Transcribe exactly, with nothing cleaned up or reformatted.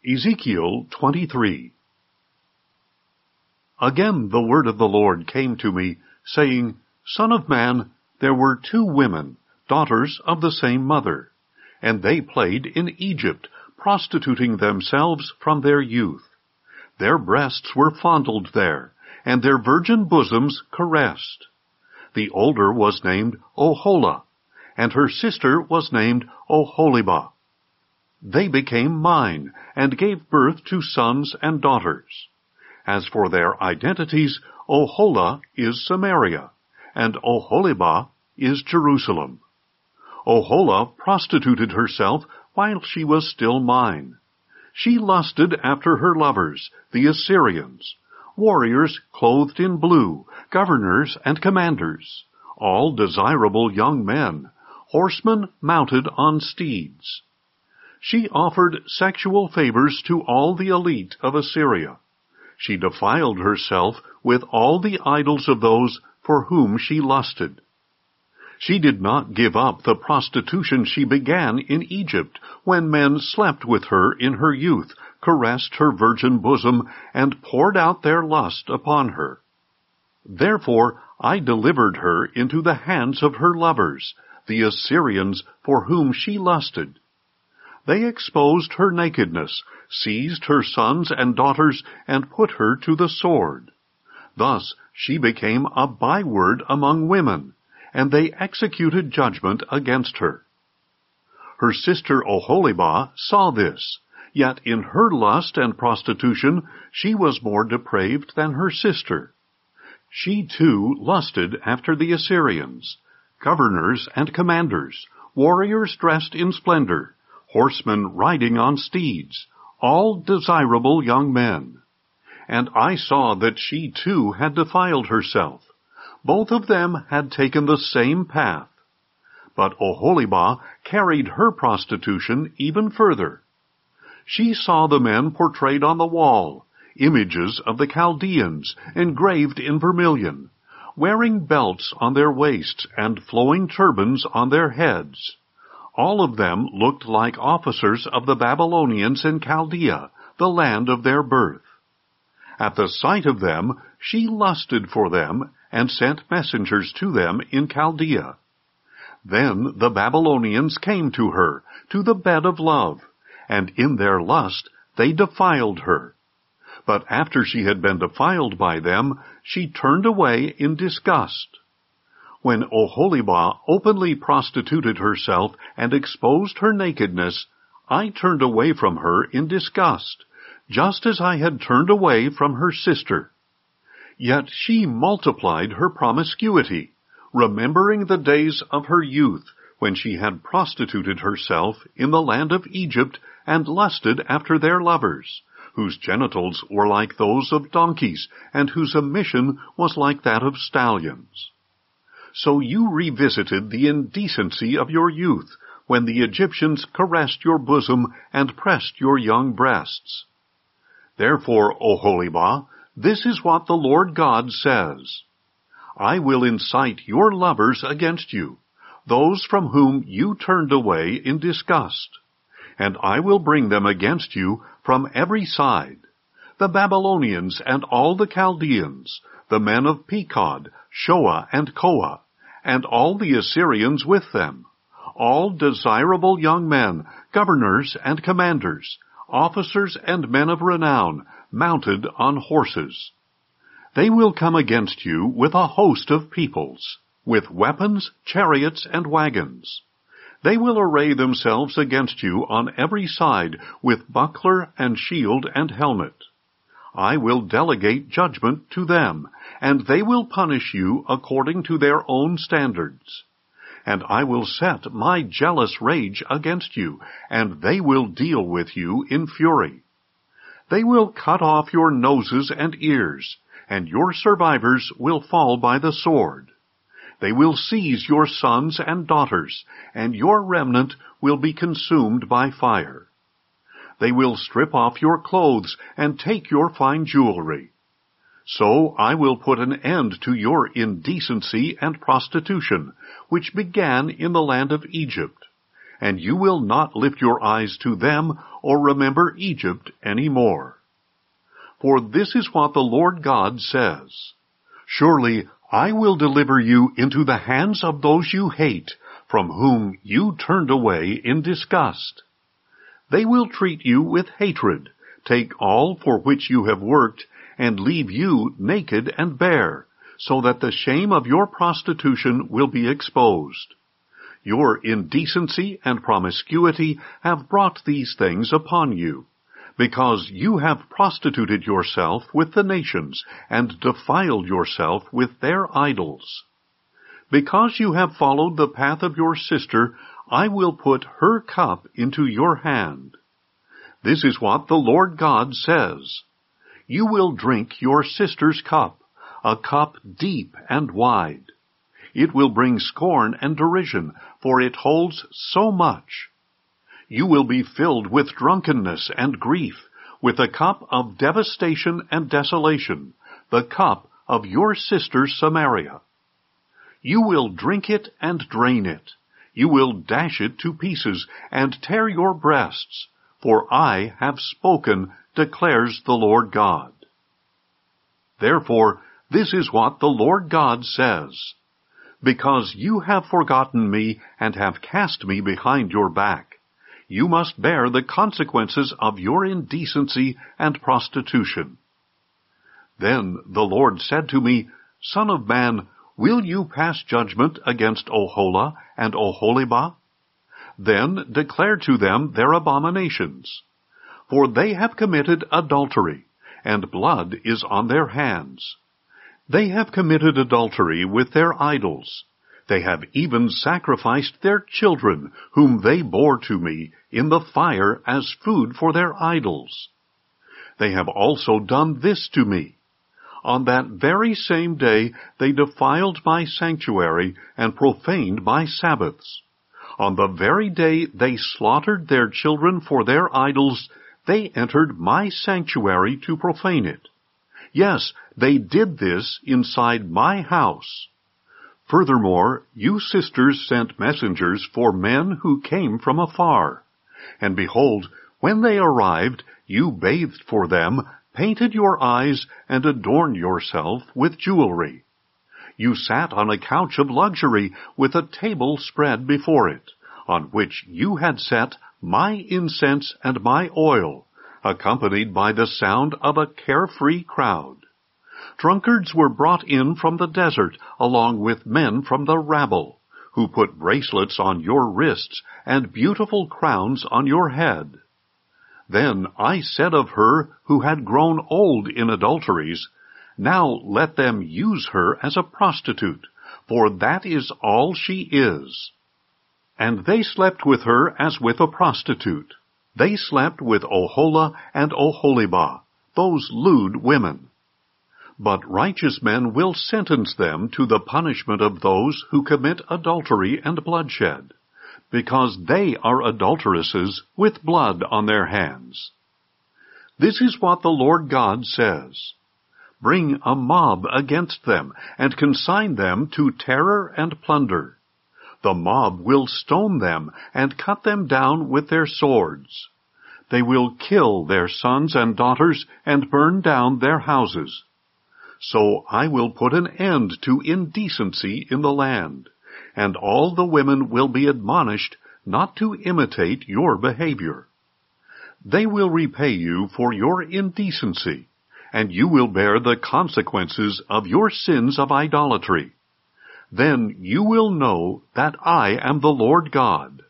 Ezekiel twenty-three. Again the word of the Lord came to me, saying, Son of man, there were two women, daughters of the same mother, and they played in Egypt, prostituting themselves from their youth. Their breasts were fondled there, and their virgin bosoms caressed. The older was named Oholah, and her sister was named Oholibah. They became mine, and gave birth to sons and daughters. As for their identities, Oholah is Samaria, and Oholibah is Jerusalem. Oholah prostituted herself while she was still mine. She lusted after her lovers, the Assyrians, warriors clothed in blue, governors and commanders, all desirable young men, horsemen mounted on steeds. She offered sexual favors to all the elite of Assyria. She defiled herself with all the idols of those for whom she lusted. She did not give up the prostitution she began in Egypt, when men slept with her in her youth, caressed her virgin bosom, and poured out their lust upon her. Therefore I delivered her into the hands of her lovers, the Assyrians for whom she lusted. They exposed her nakedness, seized her sons and daughters, and put her to the sword. Thus she became a byword among women, and they executed judgment against her. Her sister Oholibah saw this, yet in her lust and prostitution she was more depraved than her sister. She too lusted after the Assyrians, governors and commanders, warriors dressed in splendor, horsemen riding on steeds, all desirable young men. And I saw that she too had defiled herself. Both of them had taken the same path. But Oholibah carried her prostitution even further. She saw the men portrayed on the wall, images of the Chaldeans engraved in vermilion, wearing belts on their waists and flowing turbans on their heads. All of them looked like officers of the Babylonians in Chaldea, the land of their birth. At the sight of them, she lusted for them and sent messengers to them in Chaldea. Then the Babylonians came to her, to the bed of love, and in their lust they defiled her. But after she had been defiled by them, she turned away in disgust. When Oholibah openly prostituted herself and exposed her nakedness, I turned away from her in disgust, just as I had turned away from her sister. Yet she multiplied her promiscuity, remembering the days of her youth, when she had prostituted herself in the land of Egypt and lusted after their lovers, whose genitals were like those of donkeys, and whose emission was like that of stallions. So you revisited the indecency of your youth, when the Egyptians caressed your bosom and pressed your young breasts. Therefore, Oholibah, this is what the Lord God says. I will incite your lovers against you, those from whom you turned away in disgust, and I will bring them against you from every side, the Babylonians and all the Chaldeans, the men of Pekod, Shoa, and Koa, and all the Assyrians with them, all desirable young men, governors and commanders, officers and men of renown, mounted on horses. They will come against you with a host of peoples, with weapons, chariots, and wagons. They will array themselves against you on every side with buckler and shield and helmet. I will delegate judgment to them, and they will punish you according to their own standards. And I will set my jealous rage against you, and they will deal with you in fury. They will cut off your noses and ears, and your survivors will fall by the sword. They will seize your sons and daughters, and your remnant will be consumed by fire. They will strip off your clothes and take your fine jewelry. So I will put an end to your indecency and prostitution, which began in the land of Egypt, and you will not lift your eyes to them or remember Egypt any more. For this is what the Lord God says, Surely I will deliver you into the hands of those you hate, from whom you turned away in disgust. They will treat you with hatred, take all for which you have worked, and leave you naked and bare, so that the shame of your prostitution will be exposed. Your indecency and promiscuity have brought these things upon you, because you have prostituted yourself with the nations, and defiled yourself with their idols. Because you have followed the path of your sister, I will put her cup into your hand. This is what the Lord God says. You will drink your sister's cup, a cup deep and wide. It will bring scorn and derision, for it holds so much. You will be filled with drunkenness and grief, with a cup of devastation and desolation, the cup of your sister Samaria. You will drink it and drain it. You will dash it to pieces and tear your breasts, for I have spoken, declares the Lord God. Therefore, this is what the Lord God says. Because you have forgotten me and have cast me behind your back, you must bear the consequences of your indecency and prostitution. Then the Lord said to me, Son of man, will you pass judgment against Oholah and Oholibah? Then declare to them their abominations. For they have committed adultery, and blood is on their hands. They have committed adultery with their idols. They have even sacrificed their children, whom they bore to me, in the fire as food for their idols. They have also done this to me. On that very same day they defiled my sanctuary and profaned my Sabbaths. On the very day they slaughtered their children for their idols, they entered my sanctuary to profane it. Yes, they did this inside my house. Furthermore, you sisters sent messengers for men who came from afar. And behold, when they arrived, you bathed for them, painted your eyes, and adorned yourself with jewelry. You sat on a couch of luxury with a table spread before it, on which you had set my incense and my oil, accompanied by the sound of a carefree crowd. Drunkards were brought in from the desert, along with men from the rabble, who put bracelets on your wrists and beautiful crowns on your head. Then I said of her who had grown old in adulteries, Now let them use her as a prostitute, for that is all she is. And they slept with her as with a prostitute. They slept with Oholah and Oholibah, those lewd women. But righteous men will sentence them to the punishment of those who commit adultery and bloodshed, because they are adulteresses with blood on their hands. This is what the Lord God says. Bring a mob against them, and consign them to terror and plunder. The mob will stone them, and cut them down with their swords. They will kill their sons and daughters, and burn down their houses. So I will put an end to indecency in the land, and all the women will be admonished not to imitate your behavior. They will repay you for your indecency, and you will bear the consequences of your sins of idolatry. Then you will know that I am the Lord God.